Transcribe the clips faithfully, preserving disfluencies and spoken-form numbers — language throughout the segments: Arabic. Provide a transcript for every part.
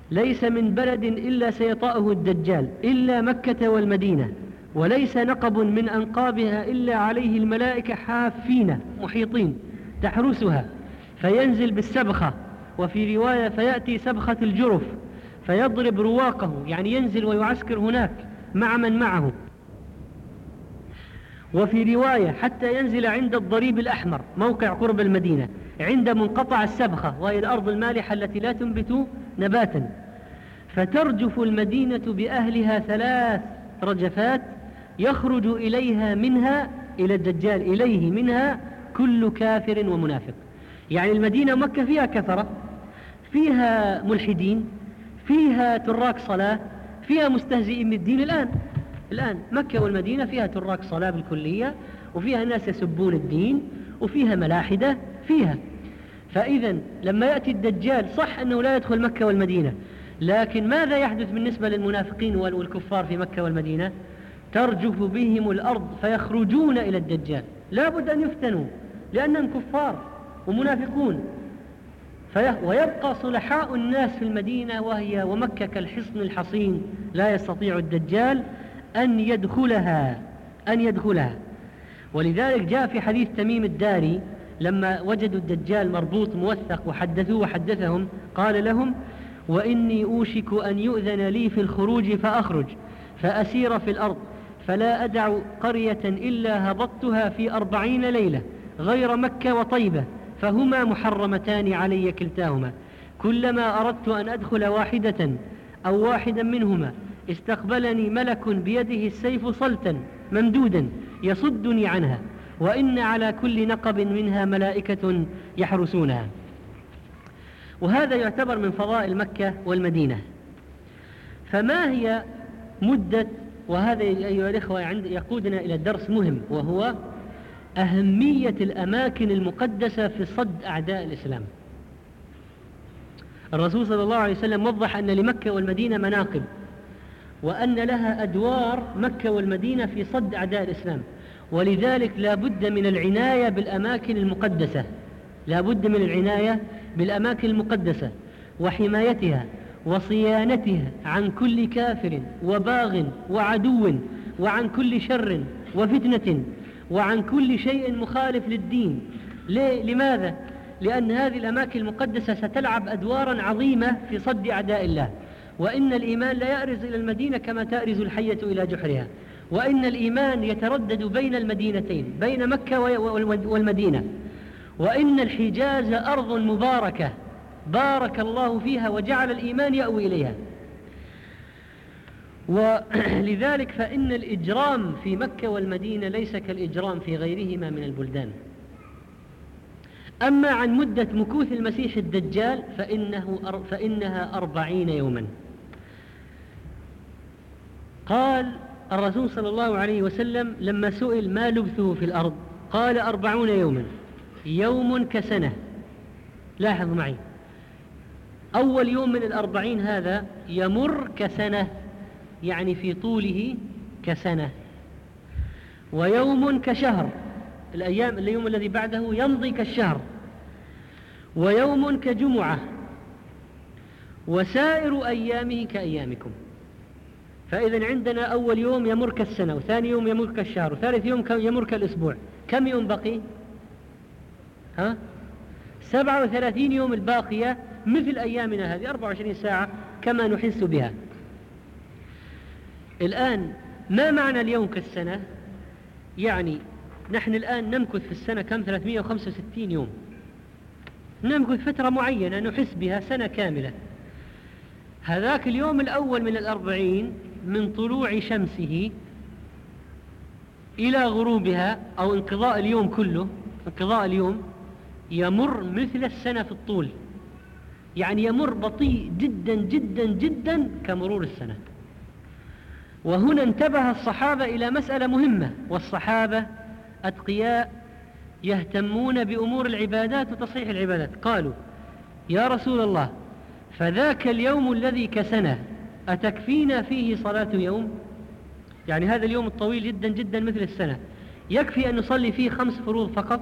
ليس من بلد إلا سيطأه الدجال إلا مكة والمدينة، وليس نقب من أنقابها إلا عليه الملائكة حافين محيطين تحرسها، فينزل بالسبخة، وفي رواية فيأتي سبخة الجرف فيضرب رواقه، يعني ينزل ويعسكر هناك مع من معه، وفي رواية حتى ينزل عند الضريب الأحمر موقع قرب المدينة عند منقطع السبخة، وهي الأرض المالحة التي لا تنبت نباتا، فترجف المدينة بأهلها ثلاث رجفات يخرج إليها منها إلى الدجال إليه منها كل كافر ومنافق. يعني المدينة مكة فيها كثرة، فيها ملحدين، فيها تراك صلاة، فيها مستهزئين بالدين. الآن الآن مكة والمدينة فيها تراك صلاة بالكلية، وفيها ناس يسبون الدين، وفيها ملاحدة فيها. فإذا لما يأتي الدجال صح أنه لا يدخل مكة والمدينة، لكن ماذا يحدث بالنسبة للمنافقين والكفار في مكة والمدينة؟ ترجف بهم الأرض فيخرجون إلى الدجال، لا بد أن يفتنوا لأنهم كفار ومنافقون. ويبقى صلحاء الناس في المدينة وهي ومكة كالحصن الحصين، لا يستطيع الدجال أن يدخلها أن يدخلها ولذلك جاء في حديث تميم الداري لما وجدوا الدجال مربوط موثق وحدثوه وحدثهم، قال لهم: وإني أوشك أن يؤذن لي في الخروج فأخرج فأسير في الأرض، فلا أدع قرية إلا هبطتها في أربعين ليلة غير مكة وطيبة، فهما محرمتان علي كلتاهما، كلما أردت أن أدخل واحدة أو واحدا منهما استقبلني ملك بيده السيف صلتا ممدودا يصدني عنها، وإن على كل نقب منها ملائكة يحرسونها. وهذا يعتبر من فضائل مكة والمدينة. فما هي مدة، وهذا أيها الإخوة يقودنا إلى درس مهم، وهو أهمية الأماكن المقدسة في صد أعداء الإسلام. الرسول صلى الله عليه وسلم وضح أن لمكة والمدينة مناقب، وأن لها أدوار مكة والمدينة في صد أعداء الإسلام، ولذلك لا بد من العناية بالأماكن المقدسة لا بد من العناية بالأماكن المقدسة وحمايتها وصيانتها عن كل كافر وباغ وعدو، وعن كل شر وفتنة، وعن كل شيء مخالف للدين. ليه؟ لماذا؟ لأن هذه الأماكن المقدسة ستلعب أدوارا عظيمة في صد أعداء الله. وإن الإيمان لا يأرز إلى المدينة كما تأرز الحية إلى جحرها، وإن الإيمان يتردد بين المدينتين، بين مكة والمدينة. وإن الحجاز أرض مباركة بارك الله فيها وجعل الإيمان يأوي إليها. ولذلك فإن الإجرام في مكة والمدينة ليس كالإجرام في غيرهما من البلدان. أما عن مدة مكوث المسيح الدجال فإنه أر... فإنها أربعين يوما. قال الرسول صلى الله عليه وسلم لما سئل ما لبثه في الأرض قال أربعون يوما، يوم كسنة. لاحظ معي، أول يوم من الأربعين هذا يمر كسنة، يعني في طوله كسنة. ويوم كشهر، الأيام اليوم الذي بعده يمضي كالشهر. ويوم كجمعة، وسائر أيامه كأيامكم. فإذا عندنا أول يوم يمر كالسنة، وثاني يوم يمر كالشهر، وثالث يوم يمر كالأسبوع. كم يوم بقي؟ ها؟ سبعة وثلاثين يوم الباقية مثل أيامنا هذه، أربعة وعشرين ساعة كما نحس بها الآن. ما معنى اليوم كالسنة؟ يعني نحن الآن نمكث في السنة كم؟ ثلاثمائة وخمسة وستين يوم، نمكث فترة معينة نحس بها سنة كاملة. هذاك اليوم الأول من الأربعين من طلوع شمسه إلى غروبها أو انقضاء اليوم كله، انقضاء اليوم يمر مثل السنة في الطول، يعني يمر بطيء جدا جدا جدا كمرور السنة. وهنا انتبه الصحابة إلى مسألة مهمة، والصحابة أتقياء يهتمون بأمور العبادات وتصحيح العبادات. قالوا: يا رسول الله، فذاك اليوم الذي كسنة أتكفينا فيه صلاة يوم؟ يعني هذا اليوم الطويل جدا جدا مثل السنة يكفي أن نصلي فيه خمس فروض فقط؟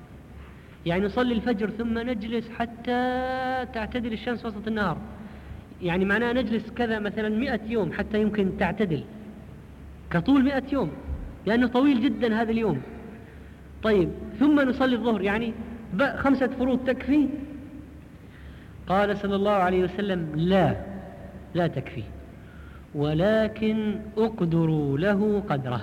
يعني نصلي الفجر ثم نجلس حتى تعتدل الشمس وسط النهار، يعني معناه نجلس كذا مثلا مئة يوم حتى يمكن تعتدل، كطول مئة يوم، لأنه طويل جدا هذا اليوم. طيب ثم نصلي الظهر، يعني خمسة فروض تكفي؟ قال صلى الله عليه وسلم لا لا تكفي، ولكن اقدروا له قدره.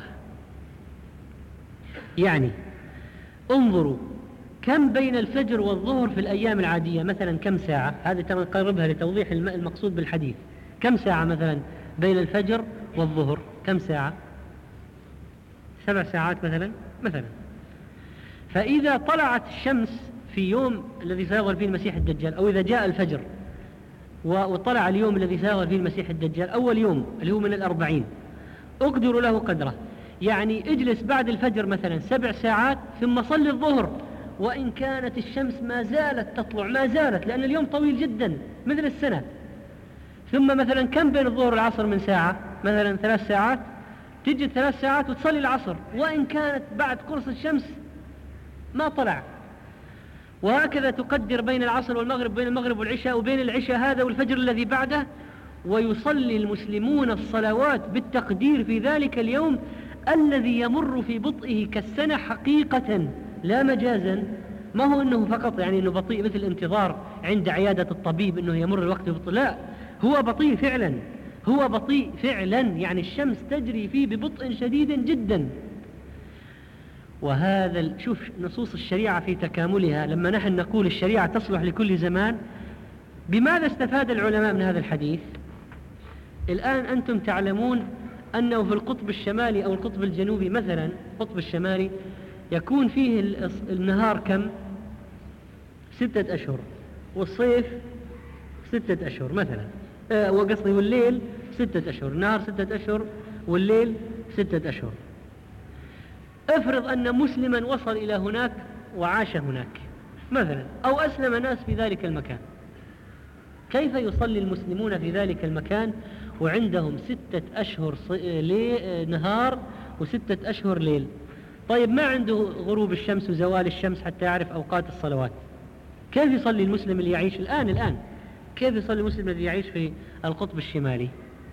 يعني انظروا كم بين الفجر والظهر في الأيام العادية، مثلا كم ساعة، هذه نقربها لتوضيح المقصود بالحديث. كم ساعة مثلا بين الفجر والظهر؟ كم ساعة؟ سبع ساعات مثلا مثلا. فإذا طلعت الشمس في يوم الذي سيظهر فيه المسيح الدجال، أو إذا جاء الفجر وطلع اليوم الذي سيظهر فيه المسيح الدجال، أول يوم اللي هو من الأربعين، اقدروا له قدره، يعني اجلس بعد الفجر مثلا سبع ساعات ثم صل الظهر، وإن كانت الشمس ما زالت تطلع، ما زالت، لأن اليوم طويل جدا مثل السنة. ثم مثلا كم بين الظهر والعصر من ساعة؟ مثلا ثلاث ساعات، تجي ثلاث ساعات وتصلي العصر، وإن كانت بعد قرص الشمس ما طلع. وهكذا تقدر بين العصر والمغرب، بين المغرب والعشاء، وبين العشاء هذا والفجر الذي بعده. ويصلي المسلمون الصلوات بالتقدير في ذلك اليوم الذي يمر في بطئه كالسنة حقيقة لا مجازا. ما هو أنه فقط يعني أنه بطيء مثل الانتظار عند عيادة الطبيب أنه يمر الوقت ببطء، لا، هو بطيء فعلا، هو بطيء فعلا، يعني الشمس تجري فيه ببطء شديد جدا. وهذا شوف نصوص الشريعة في تكاملها، لما نحن نقول الشريعة تصلح لكل زمان، بماذا استفاد العلماء من هذا الحديث؟ الآن أنتم تعلمون أنه في القطب الشمالي أو القطب الجنوبي مثلا، القطب الشمالي يكون فيه النهار كم؟ ستة أشهر، والصيف ستة أشهر مثلا، آه وقصدي والليل ستة أشهر، النهار ستة أشهر والليل ستة أشهر. افرض أن مسلما وصل إلى هناك وعاش هناك مثلا، أو أسلم ناس في ذلك المكان، كيف يصلي المسلمون في ذلك المكان وعندهم ستة أشهر نهار وستة أشهر ليل؟ طيب ما عنده غروب الشمس وزوال الشمس حتى يعرف أوقات الصلوات، كيف يصلي المسلم اللي يعيش الآن الآن كيف يصلي المسلم الذي يعيش في القطب الشمالي؟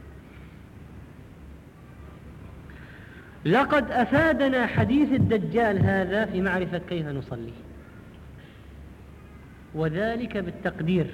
لقد أفادنا حديث الدجال هذا في معرفة كيف نصلي، وذلك بالتقدير.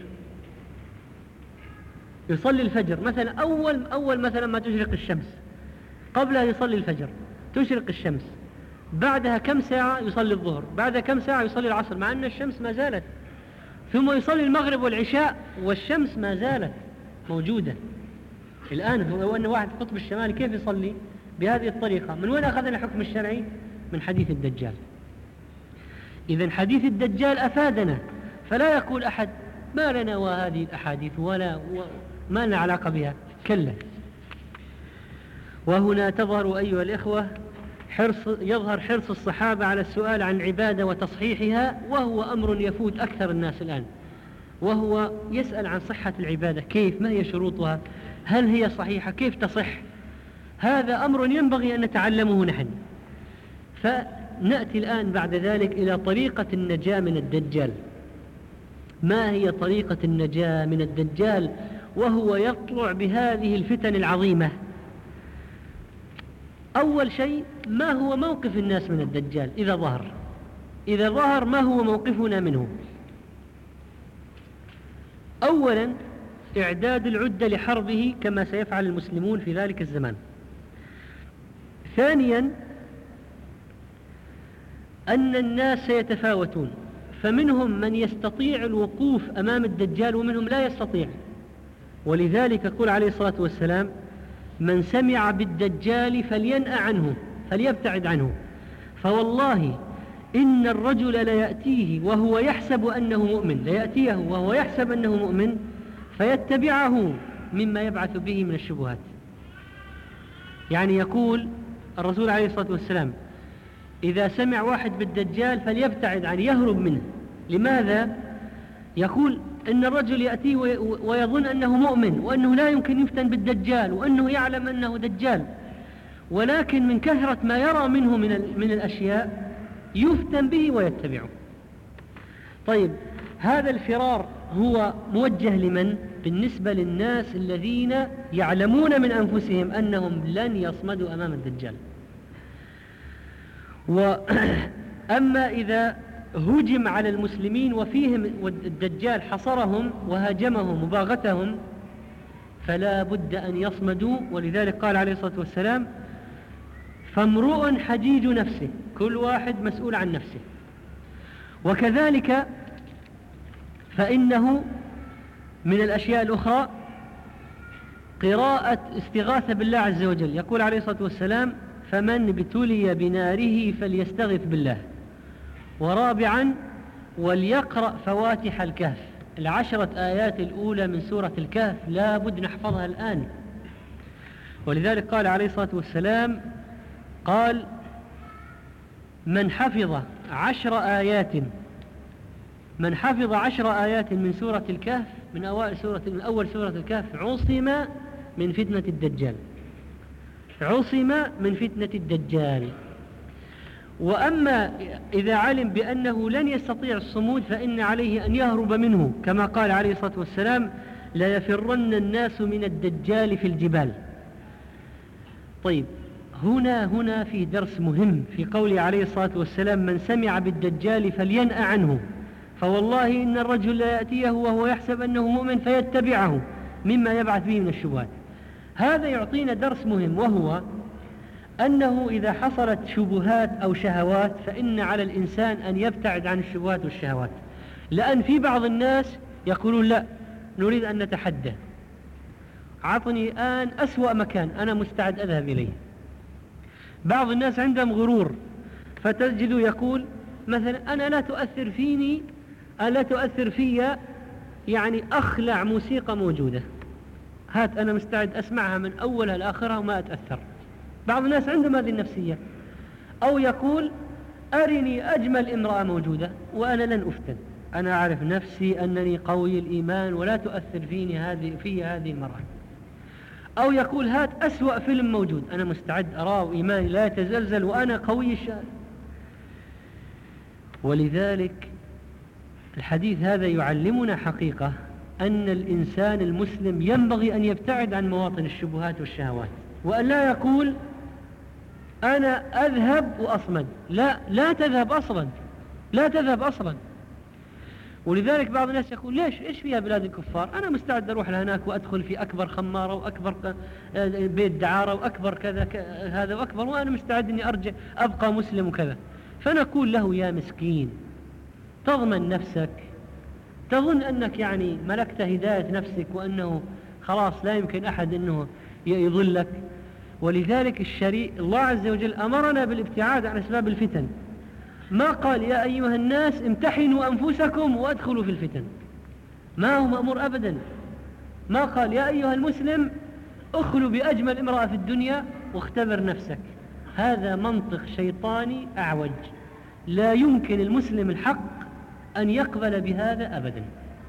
يصلي الفجر مثلا، أول, أول مثلا ما تشرق الشمس، قبلها يصلي الفجر، تشرق الشمس، بعدها كم ساعة يصلي الظهر، بعدها كم ساعة يصلي العصر مع أن الشمس ما زالت، ثم يصلي المغرب والعشاء والشمس ما زالت موجودة. الآن هو أن واحد في القطب الشمالي كيف يصلي بهذه الطريقة؟ من وين أخذنا الحكم الشرعي؟ من حديث الدجال. إذن حديث الدجال أفادنا، فلا يقول أحد ما لنا وهذه الأحاديث ولا ما لنا علاقة بها، كلا. وهنا تظهر أيها الإخوة حرص يظهر حرص الصحابة على السؤال عن العبادة وتصحيحها، وهو أمر يفوت أكثر الناس الآن، وهو يسأل عن صحة العبادة، كيف، ما هي شروطها، هل هي صحيحة، كيف تصح. هذا أمر ينبغي أن نتعلمه نحن. فنأتي الآن بعد ذلك إلى طريقة النجاة من الدجال. ما هي طريقة النجاة من الدجال وهو يطلع بهذه الفتن العظيمة؟ أول شيء، ما هو موقف الناس من الدجال إذا ظهر؟ إذا ظهر ما هو موقفنا منه؟ أولا إعداد العدة لحربه كما سيفعل المسلمون في ذلك الزمان. ثانيا أن الناس سيتفاوتون، فمنهم من يستطيع الوقوف أمام الدجال ومنهم لا يستطيع، ولذلك يقول عليه الصلاة والسلام من سمع بالدجال فلينأ عنه فليبتعد عنه، فوالله إن الرجل ليأتيه وهو يحسب أنه مؤمن، ليأتيه وهو يحسب أنه مؤمن فيتبعه مما يبعث به من الشبهات. يعني يقول الرسول عليه الصلاة والسلام إذا سمع واحد بالدجال فليبتعد عنه، يهرب منه. لماذا؟ يقول إن الرجل يأتيه ويظن أنه مؤمن وأنه لا يمكن يفتن بالدجال وأنه يعلم أنه دجال، ولكن من كثرة ما يرى منه من, من الأشياء يفتن به ويتبعه. طيب هذا الفرار هو موجه لمن؟ بالنسبة للناس الذين يعلمون من أنفسهم أنهم لن يصمدوا أمام الدجال. وأما إذا هجم على المسلمين وفيهم الدجال حصرهم وهاجمهم وباغتهم فلا بد أن يصمدوا. ولذلك قال عليه الصلاة والسلام: فامرؤ حجيج نفسه، كل واحد مسؤول عن نفسه. وكذلك فإنه من الأشياء الأخرى قراءة استغاثة بالله عز وجل. يقول عليه الصلاة والسلام: فمن ابتلي بناره فليستغث بالله. ورابعا: وليقرأ فواتح الكهف. العشرة آيات الأولى من سورة الكهف لا بد نحفظها الآن. ولذلك قال عليه الصلاة والسلام: قال: من حفظ عشر آيات من حفظ عشر آيات من سورة الكهف من أول سورة, من أول سورة الكهف عصم من فتنة الدجال، عصم من فتنة الدجال. وأما إذا علم بأنه لن يستطيع الصمود فإن عليه أن يهرب منه، كما قال عليه الصلاة والسلام: لا يفرن الناس من الدجال في الجبال. طيب، هنا هنا في درس مهم في قوله عليه الصلاة والسلام: من سمع بالدجال فلينأ عنه، فوالله إن الرجل لا يأتيه وهو يحسب أنه مؤمن فيتبعه مما يبعث به من الشبهات. هذا يعطينا درس مهم، وهو أنه إذا حصلت شبهات أو شهوات فإن على الإنسان أن يبتعد عن الشبهات والشهوات، لأن في بعض الناس يقولون: لا، نريد أن نتحدى، عطني الآن أسوأ مكان أنا مستعد أذهب إليه. بعض الناس عندهم غرور، فتجد يقول مثلا: أنا لا تؤثر فيني ألا تؤثر في يعني أخلع موسيقى موجودة، هات أنا مستعد أسمعها من أولها لآخرها وما أتأثر. بعض الناس عندهم هذه النفسية. أو يقول: أرني أجمل امرأة موجودة وأنا لن أفتن، أنا أعرف نفسي أنني قوي الإيمان ولا تؤثر فيني هذه في هذه المرأة. أو يقول: هات أسوأ فيلم موجود أنا مستعد أراه وإيماني لا يتزلزل وأنا قوي الشأن. ولذلك الحديث هذا يعلمنا حقيقة أن الإنسان المسلم ينبغي أن يبتعد عن مواطن الشبهات والشهوات، وأن لا يقول: أنا أذهب وأصمد. لا، لا تذهب أصلا، لا تذهب أصلا. ولذلك بعض الناس يقول: ليش؟ إيش فيها بلاد الكفار؟ أنا مستعد أروح لهناك وأدخل في أكبر خمارة وأكبر بيت دعارة وأكبر كذا هذا وأكبر، وأنا مستعد أني أرجع أبقى مسلم وكذا. فنقول له: يا مسكين، تضمن نفسك، تظن أنك يعني ملكت هداية نفسك وأنه خلاص لا يمكن أحد أنه يضلك. ولذلك الشريع الله عز وجل أمرنا بالابتعاد عن أسباب الفتن. ما قال: يا أيها الناس امتحنوا أنفسكم وادخلوا في الفتن، ما هو مأمور أبدا. ما قال: يا أيها المسلم اخلوا بأجمل امرأة في الدنيا واختبر نفسك. هذا منطق شيطاني أعوج، لا يمكن المسلم الحق أن يقبل بهذا أبدا.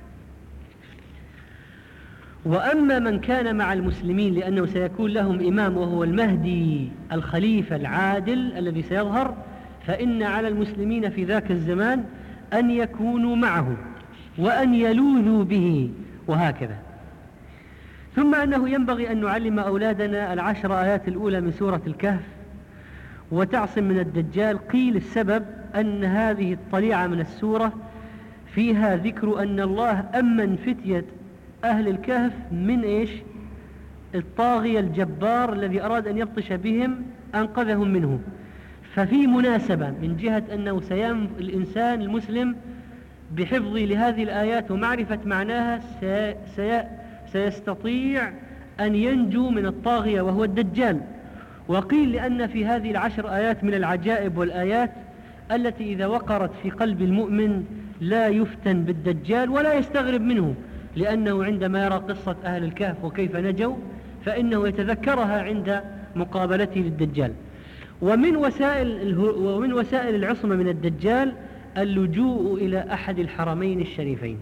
وأما من كان مع المسلمين لأنه سيكون لهم إمام وهو المهدي الخليفة العادل الذي سيظهر، فإن على المسلمين في ذاك الزمان أن يكونوا معه وأن يلوذوا به وهكذا. ثم أنه ينبغي أن نعلم أولادنا العشر آيات الأولى من سورة الكهف وتعصم من الدجال. قيل السبب أن هذه الطليعة من السورة فيها ذكر أن الله أمن فتية أهل الكهف من إيش؟ الطاغية الجبار الذي أراد أن يبطش بهم أنقذهم منه. ففي مناسبة من جهة أنه سيم الإنسان المسلم بحفظ لهذه الآيات ومعرفة معناها سي سي سيستطيع أن ينجو من الطاغية وهو الدجال. وقيل لأن في هذه العشر آيات من العجائب والآيات التي إذا وقرت في قلب المؤمن لا يفتن بالدجال ولا يستغرب منه، لأنه عندما يرى قصة أهل الكهف وكيف نجوا فإنه يتذكرها عند مقابلته للدجال. ومن وسائل, ومن وسائل العصمة من الدجال اللجوء إلى أحد الحرمين الشريفين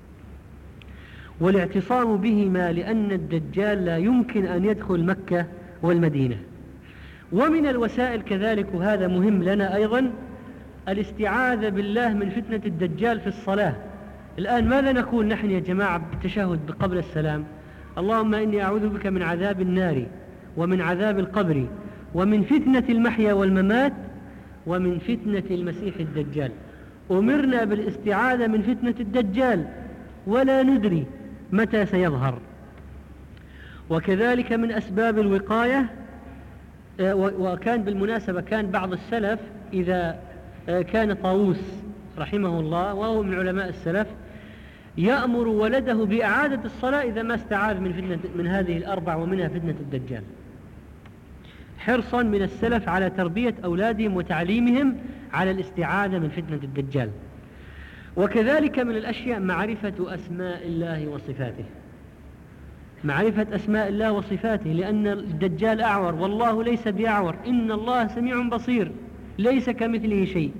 والاعتصام بهما، لأن الدجال لا يمكن أن يدخل مكة والمدينة. ومن الوسائل كذلك، وهذا مهم لنا أيضا، الاستعاذة بالله من فتنة الدجال في الصلاة، الآن ماذا نقول نحن يا جماعة بالتشهد قبل السلام؟ اللهم إني أعوذ بك من عذاب النار ومن عذاب القبر ومن فتنة المحيا والممات ومن فتنة المسيح الدجال. أمرنا بالاستعاذة من فتنة الدجال ولا ندري متى سيظهر. وكذلك من أسباب الوقاية، وكان بالمناسبة كان بعض السلف إذا كان طاووس رحمه الله وهو من علماء السلف يأمر ولده بإعادة الصلاة إذا ما استعاذ من فتنة من هذه الأربع ومنها فتنة الدجال، حرصا من السلف على تربية أولادهم وتعليمهم على الاستعاذة من فتنة الدجال. وكذلك من الأشياء معرفة أسماء الله وصفاته، معرفة أسماء الله وصفاته، لأن الدجال أعور والله ليس بأعور، إن الله سميع بصير ليس كمثله شيء،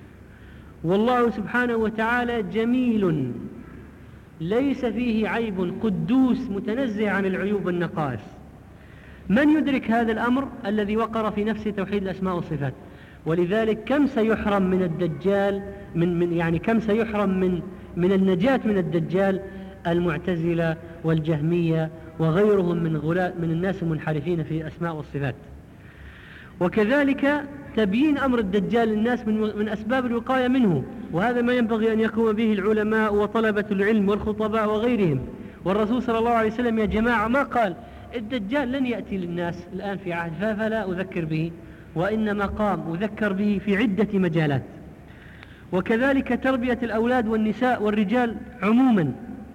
والله سبحانه وتعالى جميل ليس فيه عيب، قدوس متنزه عن العيوب والنقائص. من يدرك هذا الأمر؟ الذي وقر في نفسه توحيد الأسماء والصفات. ولذلك كم سيحرم من الدجال من, من يعني كم سيحرم من من النجاة من الدجال المعتزلة والجهمية وغيرهم من غلاء من الناس المنحرفين في الأسماء والصفات. وكذلك تبيين أمر الدجال للناس من, من أسباب الوقاية منه، وهذا ما ينبغي أن يقوم به العلماء وطلبة العلم والخطباء وغيرهم. والرسول صلى الله عليه وسلم يا جماعة ما قال الدجال لن يأتي للناس الآن في عهد فلا أذكر به، وإنما قام أذكر به في عدة مجالات. وكذلك تربية الأولاد والنساء والرجال عموما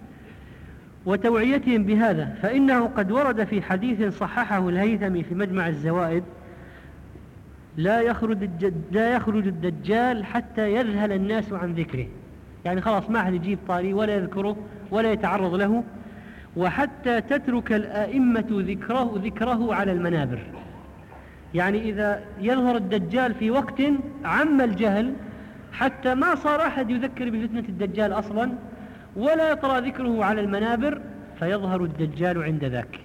وتوعيتهم بهذا، فإنه قد ورد في حديث صححه الهيثمي في مجمع الزوائد: لا يخرج, لا يخرج الدجال حتى يذهل الناس عن ذكره، يعني خلاص ما أحد يجيب طاري ولا يذكره ولا يتعرض له، وحتى تترك الآئمة ذكره, ذكره على المنابر. يعني إذا يظهر الدجال في وقت عم الجهل حتى ما صار أحد يذكر بفتنة الدجال أصلا ولا يطرى ذكره على المنابر، فيظهر الدجال عند ذاك.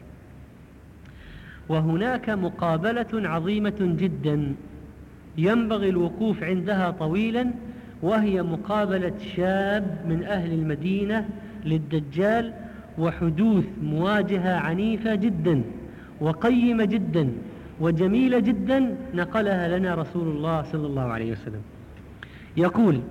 وهناك مقابلة عظيمة جدا ينبغي الوقوف عندها طويلا، وهي مقابلة شاب من أهل المدينة للدجال، وحدوث مواجهة عنيفة جدا وقيمة جدا وجميلة جدا نقلها لنا رسول الله صلى الله عليه وسلم. يقول: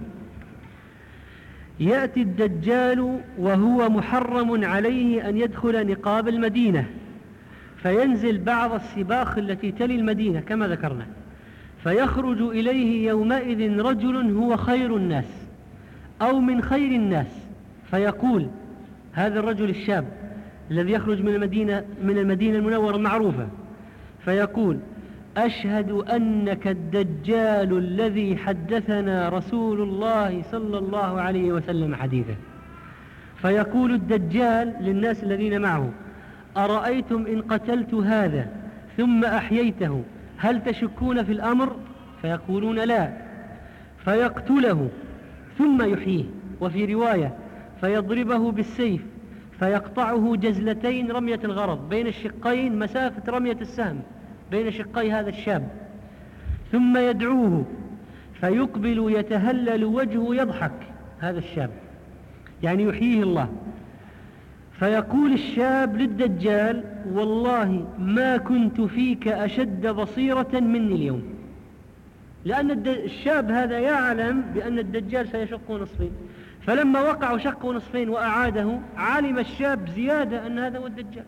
يأتي الدجال وهو محرم عليه أن يدخل نقاب المدينة، فينزل بعض السباخ التي تلي المدينة كما ذكرنا، فيخرج إليه يومئذ رجل هو خير الناس أو من خير الناس، فيقول هذا الرجل الشاب الذي يخرج من المدينة من المدينة المنورة المعروفة، فيقول: أشهد أنك الدجال الذي حدثنا رسول الله صلى الله عليه وسلم حديثه. فيقول الدجال للناس الذين معه: أرأيتم إن قتلت هذا ثم أحييته هل تشكون في الأمر؟ فيقولون لا. فيقتله ثم يحييه، وفي رواية فيضربه بالسيف فيقطعه جزلتين رمية الغرض بين الشقين مسافة رمية السهم بين شقي هذا الشاب، ثم يدعوه فيقبل يتهلل وجهه يضحك هذا الشاب، يعني يحييه الله. فيقول الشاب للدجال: والله ما كنت فيك أشد بصيرة مني اليوم، لأن الشاب هذا يعلم بأن الدجال سيشق نصفين، فلما وقع وشقه نصفين وأعاده علم الشاب زيادة أن هذا هو الدجال.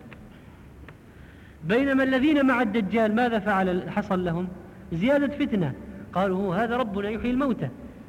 بينما الذين مع الدجال ماذا فعل حصل لهم؟ زيادة فتنة، قالوا هو هذا ربنا يحيي الموتى.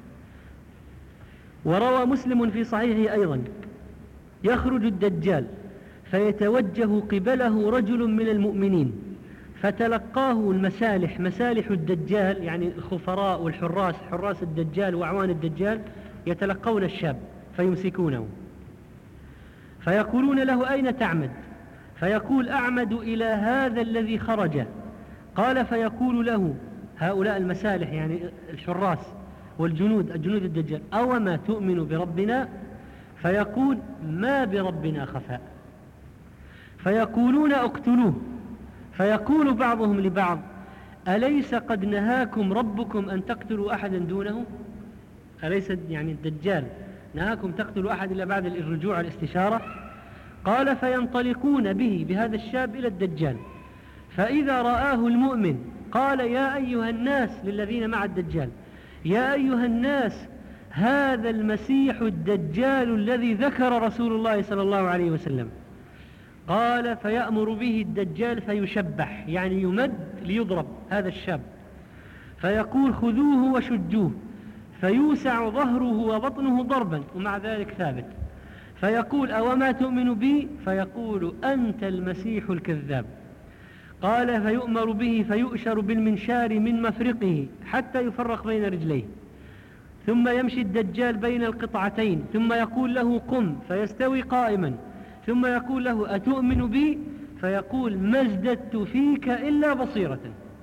وروى مسلم في صحيحه أيضا: يخرج الدجال فيتوجه قبله رجل من المؤمنين فتلقاه المسالح، مسالح الدجال يعني الخفراء والحراس، حراس الدجال وأعوان الدجال، يتلقون الشاب فيمسكونه فيقولون له: أين تعمد؟ فيقول: أعمد إلى هذا الذي خرج. قال: فيقول له هؤلاء المسالح يعني الحراس والجنود الجنود الدجال: أوما تؤمن بربنا؟ فيقول: ما بربنا خفاء. فيقولون: اقتلوه. فيقول بعضهم لبعض: أليس قد نهاكم ربكم أن تقتلوا أحدا دونه؟ أليس يعني الدجال نهاكم تقتلوا أحد إلا بعد الرجوع الاستشارة. قال فينطلقون به بهذا الشاب إلى الدجال، فإذا رآه المؤمن قال يا أيها الناس للذين مع الدجال يا أيها الناس هذا المسيح الدجال الذي ذكر رسول الله صلى الله عليه وسلم. قال فيأمر به الدجال فيشبح، يعني يمد ليضرب هذا الشاب، فيقول خذوه وشجوه، فيوسع ظهره وبطنه ضربا ومع ذلك ثابت، فيقول أوما تؤمن بي؟ فيقول أنت المسيح الكذاب. قال فيؤمر به فيؤشر بالمنشار من مفرقه حتى يفرق بين رجليه، ثم يمشي الدجال بين القطعتين، ثم يقول له قم فيستوي قائما، ثم يقول له أتؤمن بي؟ فيقول ما ازددت فيك إلا بصيرة.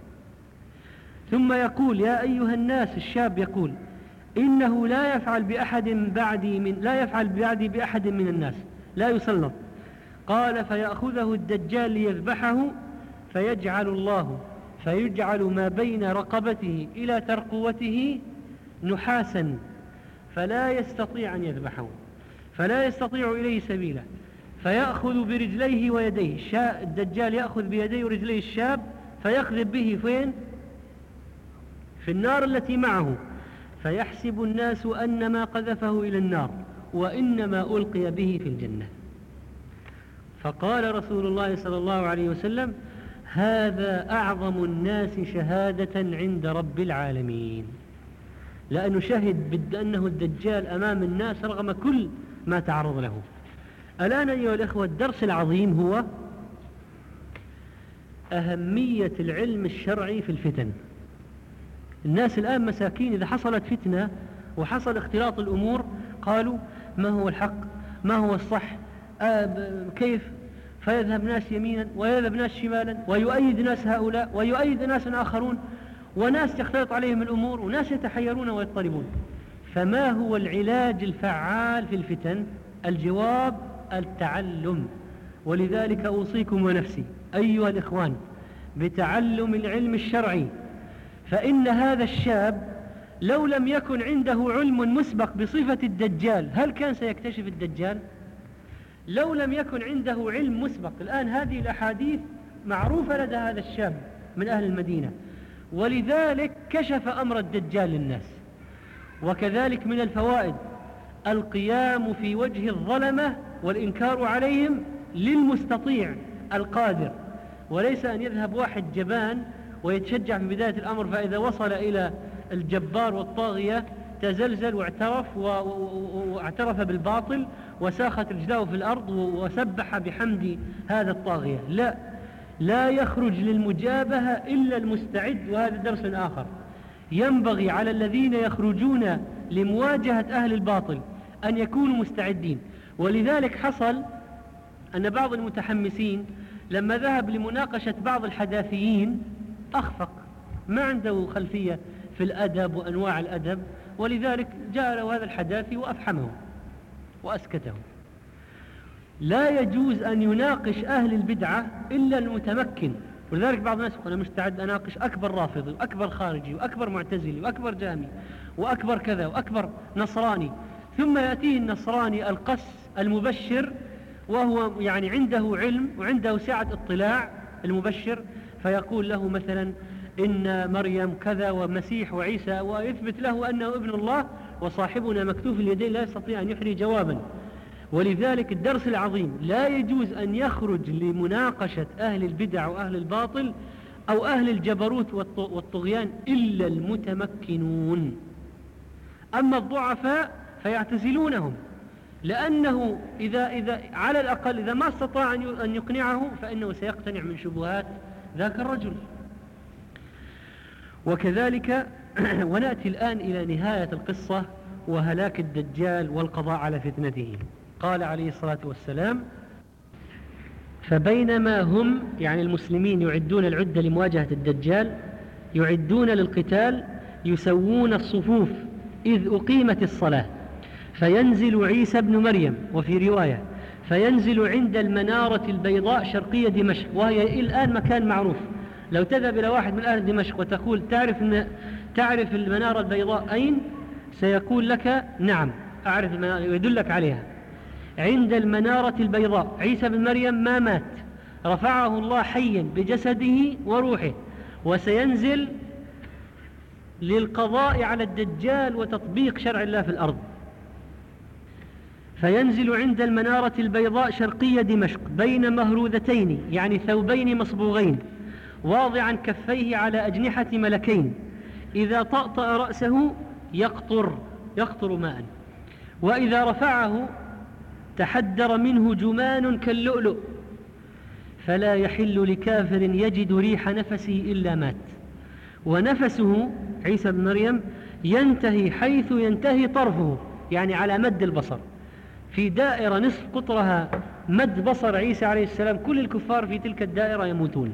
ثم يقول يا أيها الناس، الشاب يقول إنه لا يفعل بأحد بعدي من لا يفعل بعدي بأحد من الناس، لا يسلط. قال فيأخذه الدجال ليذبحه، فيجعل الله فيجعل ما بين رقبته إلى ترقوته نحاسا، فلا يستطيع أن يذبحه، فلا يستطيع إليه سبيلا، فيأخذ برجليه ويديه. الدجال يأخذ بيديه ورجليه الشاب فيقذف به فين؟ في النار التي معه، فيحسب الناس أنما قذفه إلى النار وإنما ألقي به في الجنة. فقال رسول الله صلى الله عليه وسلم هذا أعظم الناس شهادة عند رب العالمين، لأنه شهد بأنه الدجال أمام الناس رغم كل ما تعرض له. الآن أيها الأخوة الدرس العظيم هو أهمية العلم الشرعي في الفتن. الناس الآن مساكين، إذا حصلت فتنة وحصل اختلاط الأمور قالوا ما هو الحق، ما هو الصح، آه كيف، فيذهب ناس يمينا ويذهب ناس شمالا، ويؤيد ناس هؤلاء ويؤيد ناس آخرون، وناس تختلط عليهم الأمور وناس يتحيرون ويضطربون. فما هو العلاج الفعال في الفتن؟ الجواب التعلم. ولذلك أوصيكم ونفسي أيها الإخوان بتعلم العلم الشرعي، فإن هذا الشاب لو لم يكن عنده علم مسبق بصفة الدجال هل كان سيكتشف الدجال؟ لو لم يكن عنده علم مسبق، الآن هذه الأحاديث معروفة لدى هذا الشاب من أهل المدينة، ولذلك كشف أمر الدجال للناس. وكذلك من الفوائد القيام في وجه الظلمة والإنكار عليهم للمستطيع القادر، وليس أن يذهب واحد جبان ويتشجع في بداية الأمر، فإذا وصل إلى الجبار والطاغية تزلزل واعترف واعترف بالباطل وساخت رجلاه في الأرض وسبح بحمد هذا الطاغية. لا لا يخرج للمجابهة إلا المستعد، وهذا درس آخر. ينبغي على الذين يخرجون لمواجهة أهل الباطل أن يكونوا مستعدين. ولذلك حصل أن بعض المتحمسين لما ذهب لمناقشة بعض الحداثيين أخفق، ما عنده خلفية في الأدب وأنواع الأدب، ولذلك جاء له هذا الحداثي وأفحمه وأسكته. لا يجوز أن يناقش أهل البدعة إلا المتمكن. ولذلك بعض الناس يقول أنا مستعد أناقش أكبر رافضي وأكبر خارجي وأكبر معتزلي وأكبر جامي وأكبر كذا وأكبر نصراني، ثم يأتيه النصراني القس المبشر وهو يعني عنده علم وعنده سعة اطلاع المبشر، فيقول له مثلا إن مريم كذا ومسيح وعيسى، ويثبت له أنه ابن الله، وصاحبنا مكتوف اليدين لا يستطيع أن يحري جوابا. ولذلك الدرس العظيم لا يجوز أن يخرج لمناقشة أهل البدع وأهل الباطل أو أهل الجبروت والطغيان إلا المتمكنون. أما الضعفاء فيعتزلونهم، لأنه إذا, إذا على الأقل إذا ما استطاع أن يقنعه فإنه سيقتنع من شبهات ذاك الرجل. وكذلك ونأتي الآن إلى نهاية القصة وهلاك الدجال والقضاء على فتنته. قال عليه الصلاة والسلام فبينما هم يعني المسلمين يعدون العدة لمواجهة الدجال، يعدون للقتال، يسوون الصفوف، إذ أقيمت الصلاة، فينزل عيسى بن مريم، وفي رواية فينزل عند المنارة البيضاء شرقية دمشق، وهي الآن مكان معروف. لو تذهب إلى واحد من أهل دمشق وتقول تعرف, تعرف المنارة البيضاء أين؟ سيقول لك نعم، أعرف المنارة ويدلك عليها. عند المنارة البيضاء عيسى بن مريم ما مات، رفعه الله حيا بجسده وروحه، وسينزل للقضاء على الدجال وتطبيق شرع الله في الأرض. فينزل عند المنارة البيضاء شرقية دمشق بين مهروذتين، يعني ثوبين مصبوغين، واضعا كفيه على أجنحة ملكين، إذا طأطأ رأسه يقطر يقطر ماء، وإذا رفعه تحدر منه جمان كاللؤلؤ، فلا يحل لكافر يجد ريح نفسه إلا مات. ونفسه عيسى بن مريم ينتهي حيث ينتهي طرفه، يعني على مد البصر، في دائرة نصف قطرها مد بصر عيسى عليه السلام، كل الكفار في تلك الدائرة يموتون.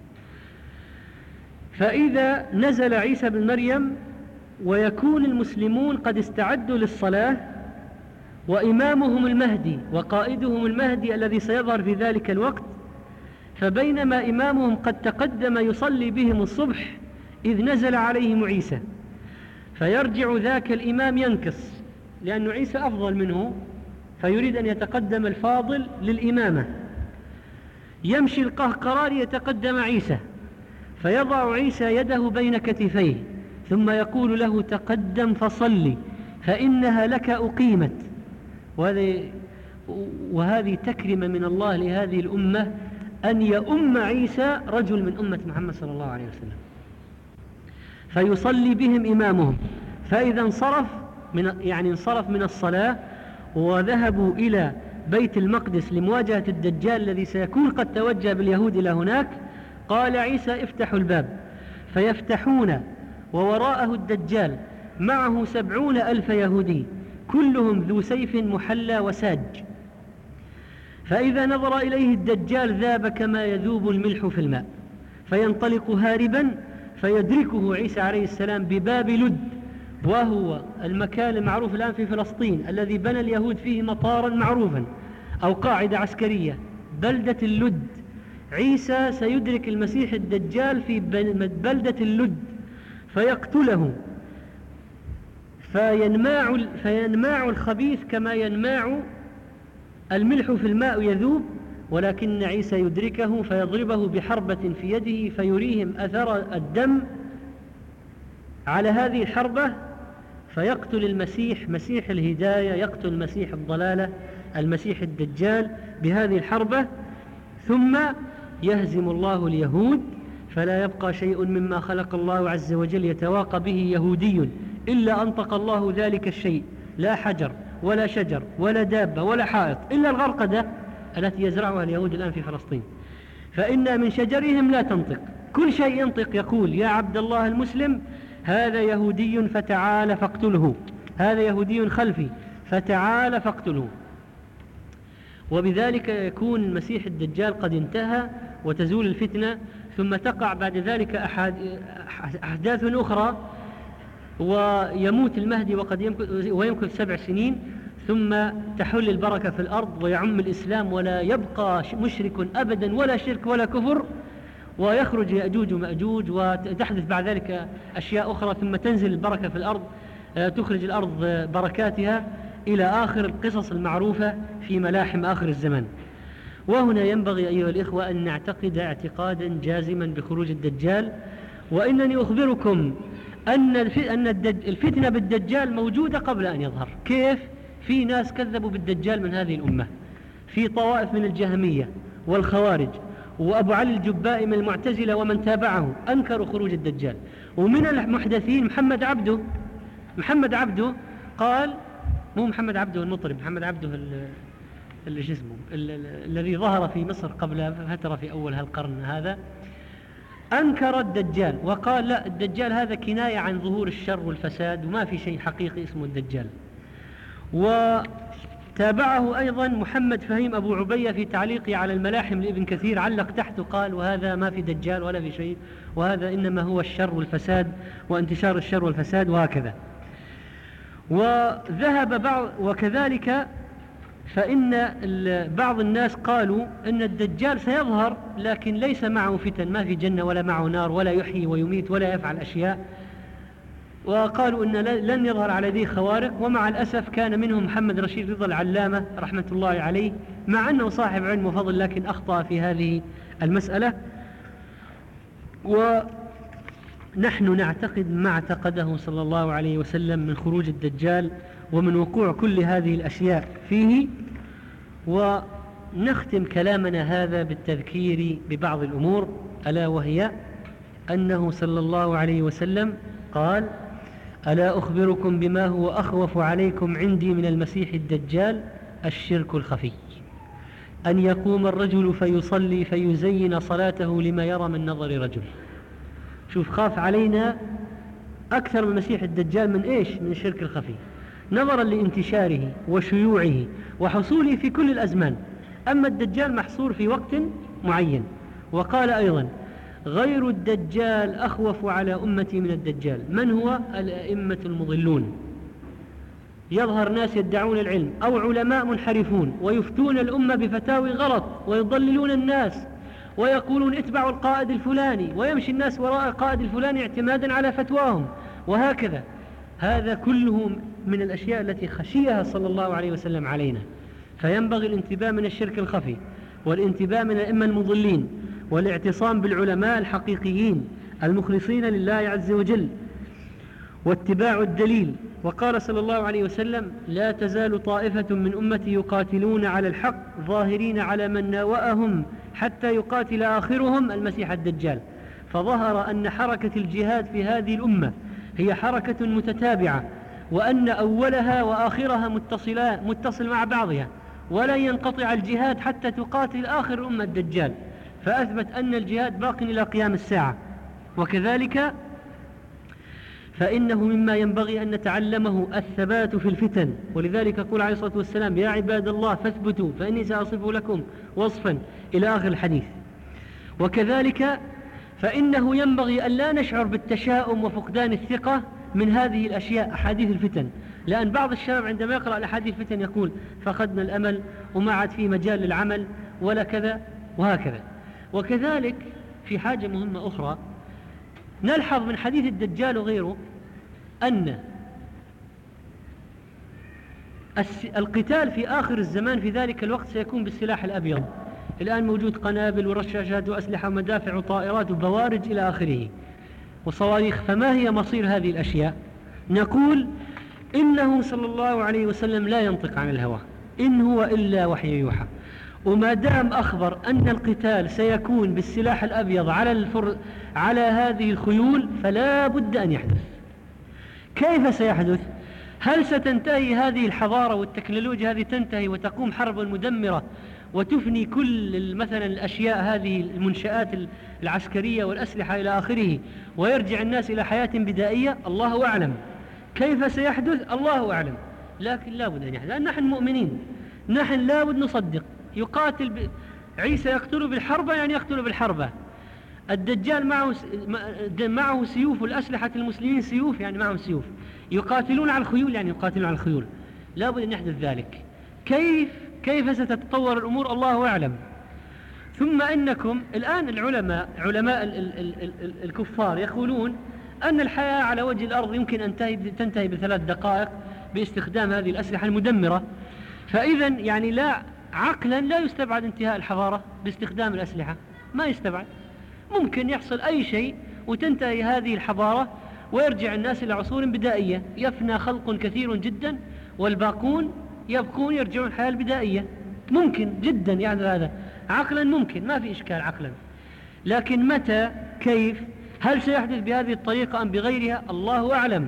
فإذا نزل عيسى بن مريم ويكون المسلمون قد استعدوا للصلاة، وإمامهم المهدي وقائدهم المهدي الذي سيظهر في ذلك الوقت، فبينما إمامهم قد تقدم يصلي بهم الصبح إذ نزل عليهم عيسى، فيرجع ذاك الإمام ينكص، لأن عيسى أفضل منه، فيريد أن يتقدم الفاضل للإمامة، يمشي القهقرار يتقدم عيسى، فيضع عيسى يده بين كتفيه ثم يقول له تقدم فصلي فإنها لك أقيمت. وهذه تكرمة من الله لهذه الأمة أن يؤم عيسى رجل من أمة محمد صلى الله عليه وسلم، فيصلي بهم إمامهم. فإذا انصرف من يعني انصرف من الصلاة وذهبوا إلى بيت المقدس لمواجهة الدجال الذي سيكون قد توجه باليهود إلى هناك، قال عيسى افتحوا الباب، فيفتحون ووراءه الدجال معه سبعون ألف يهودي كلهم ذو سيف محلى وساج، فإذا نظر إليه الدجال ذاب كما يذوب الملح في الماء، فينطلق هاربا فيدركه عيسى عليه السلام بباب لد، وهو المكان المعروف الآن في فلسطين الذي بنى اليهود فيه مطارا معروفا أو قاعدة عسكرية، بلدة اللد. عيسى سيدرك المسيح الدجال في بلدة اللد فيقتله، فينماع, فينماع الخبيث كما ينماع الملح في الماء يذوب، ولكن عيسى يدركه فيضربه بحربة في يده فيريهم أثر الدم على هذه الحربة، فيقتل المسيح مسيح الهداية، يقتل مسيح الضلالة المسيح الدجال بهذه الحربة، ثم يهزم الله اليهود، فلا يبقى شيء مما خلق الله عز وجل يتواقى به يهودي إلا أنطق الله ذلك الشيء، لا حجر ولا شجر ولا دابة ولا حائط إلا الغرقدة التي يزرعها اليهود الآن في فلسطين، فإن من شجرهم لا تنطق، كل شيء ينطق يقول يا عبد الله المسلم هذا يهودي فتعال فاقتله، هذا يهودي خلفي فتعال فاقتله. وبذلك يكون المسيح الدجال قد انتهى وتزول الفتنة، ثم تقع بعد ذلك أحداث أخرى، ويموت المهدي وقد يمكث ويمكث سبع سنين، ثم تحل البركة في الأرض ويعم الإسلام ولا يبقى مشرك أبدا ولا شرك ولا كفر، ويخرج يأجوج ومأجوج، وتحدث بعد ذلك أشياء أخرى، ثم تنزل البركة في الأرض، تخرج الأرض بركاتها إلى آخر القصص المعروفة في ملاحم آخر الزمان. وهنا ينبغي أيها الإخوة أن نعتقد اعتقادا جازما بخروج الدجال، وإنني أخبركم أن الفتنة بالدجال موجودة قبل أن يظهر. كيف؟ في ناس كذبوا بالدجال من هذه الأمة، في طوائف من الجهمية والخوارج وأبو علي الجبائي من المعتزلة ومن تابعه أنكروا خروج الدجال. ومن المحدثين محمد عبده محمد عبده قال، مو محمد عبده المطرب، محمد عبده اللي جسمه الذي ظهر في مصر قبل فترة في أول هالقرن هذا، أنكر الدجال وقال لا، الدجال هذا كناية عن ظهور الشر والفساد وما في شيء حقيقي اسمه الدجال. وتابعه أيضا محمد فهيم أبو عبية في تعليقه على الملاحم لابن كثير، علق تحته قال وهذا ما في دجال ولا في شيء، وهذا إنما هو الشر والفساد وانتشار الشر والفساد وهكذا. وذهب بعض، وكذلك فإن بعض الناس قالوا إن الدجال سيظهر لكن ليس معه فتن، ما في جنة ولا معه نار ولا يحيي ويميت ولا يفعل أشياء، وقالوا أن لن يظهر على يديه خوارق، ومع الأسف كان منهم محمد رشيد رضا العلامة رحمة الله عليه، مع أنه صاحب علم وفضل لكن أخطأ في هذه المسألة. ونحن نعتقد ما اعتقده صلى الله عليه وسلم من خروج الدجال ومن وقوع كل هذه الأشياء فيه. ونختم كلامنا هذا بالتذكير ببعض الأمور، ألا وهي أنه صلى الله عليه وسلم قال: ألا أخبركم بما هو أخوف عليكم عندي من المسيح الدجال؟ الشرك الخفي، أن يقوم الرجل فيصلي فيزين صلاته لما يرى من نظر رجل. شوف، خاف علينا أكثر من المسيح الدجال من إيش؟ من الشرك الخفي، نظرا لانتشاره وشيوعه وحصوله في كل الأزمان. أما الدجال محصور في وقت معين. وقال أيضا: غير الدجال أخوف على أمتي من الدجال. من هو؟ الأئمة المضلون. يظهر ناس يدعون العلم أو علماء منحرفون ويفتون الأمة بفتاوي غلط ويضللون الناس ويقولون اتبعوا القائد الفلاني، ويمشي الناس وراء القائد الفلاني اعتمادا على فتواهم، وهكذا. هذا كله من الأشياء التي خشيها صلى الله عليه وسلم علينا. فينبغي الانتباه من الشرك الخفي، والانتباه من الأئمة المضلين، والاعتصام بالعلماء الحقيقيين المخلصين لله عز وجل، واتباع الدليل. وقال صلى الله عليه وسلم: لا تزال طائفة من أمتي يقاتلون على الحق ظاهرين على من ناوأهم حتى يقاتل آخرهم المسيح الدجال. فظهر أن حركة الجهاد في هذه الأمة هي حركة متتابعة، وأن أولها وآخرها متصلان متصل مع بعضها، ولن ينقطع الجهاد حتى تقاتل آخر الأمة الدجال. فأثبت أن الجهاد باق إلى قيام الساعة. وكذلك فإنه مما ينبغي أن نتعلمه الثبات في الفتن، ولذلك قال عليه الصلاة والسلام: يا عباد الله فاثبتوا فإني سأصف لكم وصفا، إلى آخر الحديث. وكذلك فإنه ينبغي أن لا نشعر بالتشاؤم وفقدان الثقة من هذه الأشياء، أحاديث الفتن، لأن بعض الشباب عندما يقرأ الأحاديث الفتن يقول: فقدنا الأمل وما عاد في مجال للعمل ولا كذا وهكذا. وكذلك في حاجة مهمة أخرى نلحظ من حديث الدجال وغيره، أن القتال في آخر الزمان في ذلك الوقت سيكون بالسلاح الأبيض. الآن موجود قنابل ورشاشات وأسلحة ومدافع وطائرات وبوارج إلى آخره وصواريخ. فما هي مصير هذه الأشياء؟ نقول: إنه صلى الله عليه وسلم لا ينطق عن الهوى، إن هو إلا وحي يوحى. وما دام أخبر أن القتال سيكون بالسلاح الأبيض على الفر... على هذه الخيول، فلا بد أن يحدث. كيف سيحدث؟ هل ستنتهي هذه الحضارة والتكنولوجيا هذه تنتهي وتقوم حرب مدمرة وتفني كل مثلا الأشياء هذه المنشآت العسكرية والأسلحة إلى آخره، ويرجع الناس إلى حياة بدائية؟ الله أعلم. كيف سيحدث؟ الله أعلم. لكن لا بد أن يحدث، لأن نحن مؤمنين، نحن لا بد نصدق. يقاتل ب... عيسى يقتل بالحربة، يعني يقتل بالحربة. الدجال معه س... معه سيوف، والأسلحة المسلمين سيوف، يعني معهم سيوف. يقاتلون على الخيول، يعني يقاتلون على الخيول. لا بد أن يحدث ذلك. كيف كيف ستتطور الأمور؟ الله أعلم. ثم إنكم الآن العلماء علماء ال... ال... ال... ال... الكفار يقولون أن الحياة على وجه الأرض يمكن أن تنتهي بثلاث دقائق باستخدام هذه الأسلحة المدمرة. فإذا يعني لا عقلا لا يستبعد انتهاء الحضارة باستخدام الأسلحة، ما يستبعد. ممكن يحصل أي شيء وتنتهي هذه الحضارة ويرجع الناس إلى عصور بدائية، يفنى خلق كثير جدا والباقون يبقون يرجعون الحياة البدائية. ممكن جدا يعني هذا عقلا، ممكن، ما في إشكال عقلا. لكن متى؟ كيف؟ هل سيحدث بهذه الطريقة أم بغيرها؟ الله أعلم.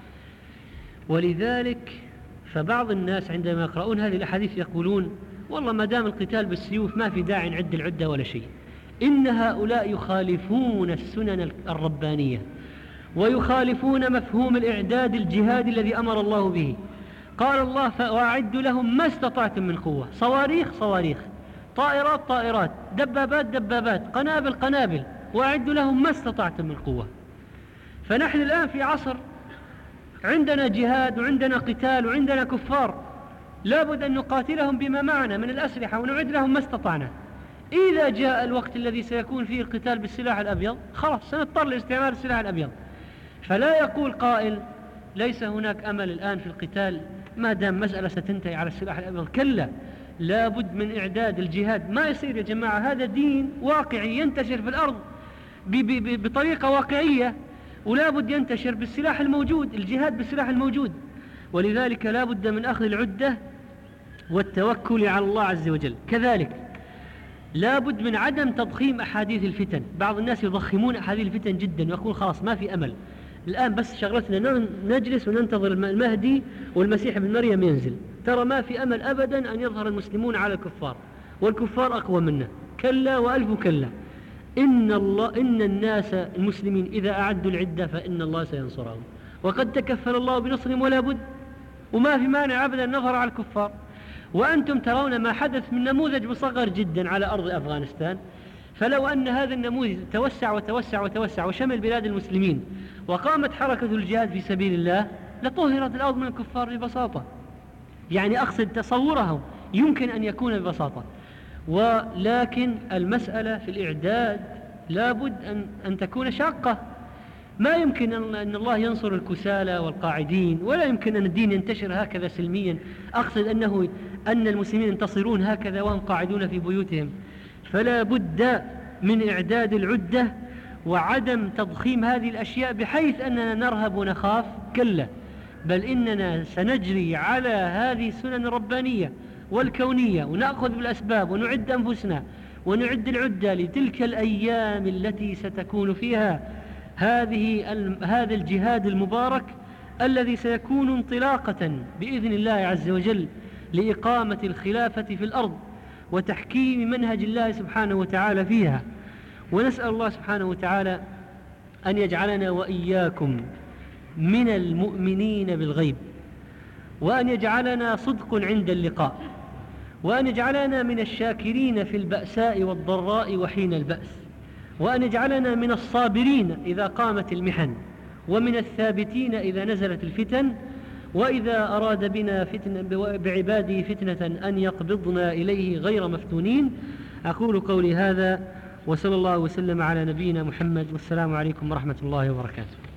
ولذلك فبعض الناس عندما يقرؤون هذه الأحاديث يقولون: والله ما دام القتال بالسيوف ما في داعي نعد العدة ولا شيء. إن هؤلاء يخالفون السنن الربانية ويخالفون مفهوم الإعداد الجهادي الذي أمر الله به. قال الله: فأعدوا لهم ما استطعتم من قوة. صواريخ صواريخ، طائرات طائرات، دبابات دبابات، قنابل قنابل، وأعدوا لهم ما استطعتم من قوة. فنحن الآن في عصر عندنا جهاد وعندنا قتال وعندنا كفار، لابد أن نقاتلهم بما معنا من الأسلحة ونعد لهم ما استطعنا. إذا جاء الوقت الذي سيكون فيه القتال بالسلاح الأبيض، خلاص سنضطر لاستعمال السلاح الأبيض. فلا يقول قائل ليس هناك أمل الآن في القتال ما دام مسألة ستنتهي على السلاح الأبيض. كلا، لا بد من إعداد الجهاد. ما يصير يا جماعة، هذا دين واقعي ينتشر في الأرض بطريقة واقعية، ولا بد ينتشر بالسلاح الموجود، الجهاد بالسلاح الموجود. ولذلك لا بد من أخذ العدة والتوكل على الله عز وجل. كذلك لا بد من عدم تضخيم أحاديث الفتن. بعض الناس يضخمون أحاديث الفتن جدا ويقول خلاص ما في أمل الآن، بس شغلتنا نجلس وننتظر المهدي والمسيح ابن مريم ينزل. ترى ما في أمل أبدا أن يظهر المسلمون على الكفار، والكفار أقوى منا. كلا وألف كلا. إن, الله إن الناس المسلمين إذا أعدوا العدة فإن الله سينصرهم، وقد تكفل الله بنصرهم ولا بد، وما في مانع أبدا نظر على الكفار. وأنتم ترون ما حدث من نموذج مصغر جدا على أرض أفغانستان. فلو أن هذا النموذج توسع وتوسع وتوسع وشمل بلاد المسلمين وقامت حركة الجهاد في سبيل الله لطهرت الأرض من الكفار ببساطة. يعني أقصد تصورهم يمكن أن يكون ببساطة، ولكن المسألة في الإعداد لابد أن, أن تكون شاقة. ما يمكن أن الله ينصر الكسالى والقاعدين، ولا يمكن أن الدين ينتشر هكذا سلميا. أقصد أنه أن المسلمين ينتصرون هكذا وهم قاعدون في بيوتهم. فلا بد من إعداد العدة وعدم تضخيم هذه الأشياء بحيث أننا نرهب ونخاف. كلا، بل إننا سنجري على هذه السنن الربانية والكونية ونأخذ بالأسباب ونعد أنفسنا ونعد العدة لتلك الأيام التي ستكون فيها هذه هذا الجهاد المبارك الذي سيكون انطلاقة بإذن الله عز وجل لإقامة الخلافة في الأرض وتحكيم منهج الله سبحانه وتعالى فيها. ونسأل الله سبحانه وتعالى أن يجعلنا وإياكم من المؤمنين بالغيب، وأن يجعلنا صدق عند اللقاء، وأن يجعلنا من الشاكرين في البأساء والضراء وحين البأس، وأن يجعلنا من الصابرين إذا قامت المحن، ومن الثابتين إذا نزلت الفتن، وإذا أراد بنا فتنة بعباده فتنة أن يقبضنا إليه غير مفتونين. أقول قولي هذا، وصلى الله وسلم على نبينا محمد، والسلام عليكم ورحمة الله وبركاته.